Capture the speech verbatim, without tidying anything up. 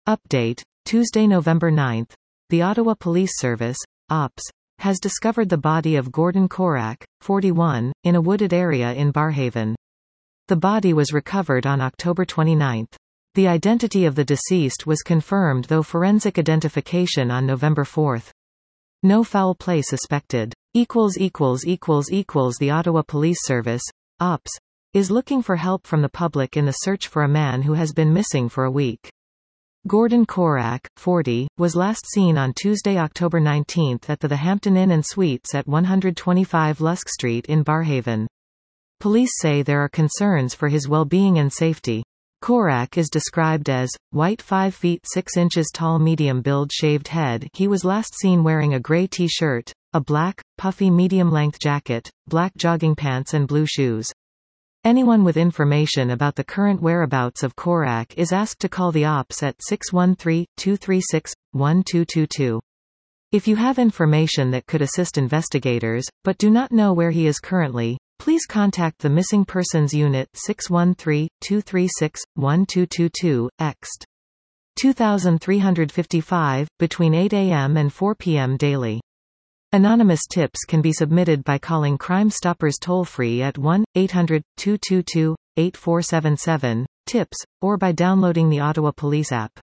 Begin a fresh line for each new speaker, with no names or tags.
Update. Tuesday, November ninth. The Ottawa Police Service, O P S, has discovered the body of Gordon Korak, forty-one, in a wooded area in Barrhaven. The body was recovered on October twenty-ninth. The identity of the deceased was confirmed through forensic identification on November fourth. No foul play suspected. Equals equals equals equals The Ottawa Police Service, O P S, is looking for help from the public in the search for a man who has been missing for a week. Gordon Korak, forty, was last seen on Tuesday, October nineteenth at the The Hampton Inn and Suites at one twenty-five Lusk Street in Barrhaven. Police say there are concerns for his well-being and safety. Korak is described as white, five feet six inches tall, medium-build, shaved head. He was last seen wearing a gray t-shirt, a black, puffy medium-length jacket, black jogging pants and blue shoes. Anyone with information about the current whereabouts of Korak is asked to call the O P S at six one three, two three six, one two two two. If you have information that could assist investigators, but do not know where he is currently, please contact the Missing Persons Unit six one three, two three six, one two two two, ext. two three five five, between eight a m and four p m daily. Anonymous tips can be submitted by calling Crime Stoppers toll-free at one eight hundred, two two two, eight four seven seven, tips, or by downloading the Ottawa Police app.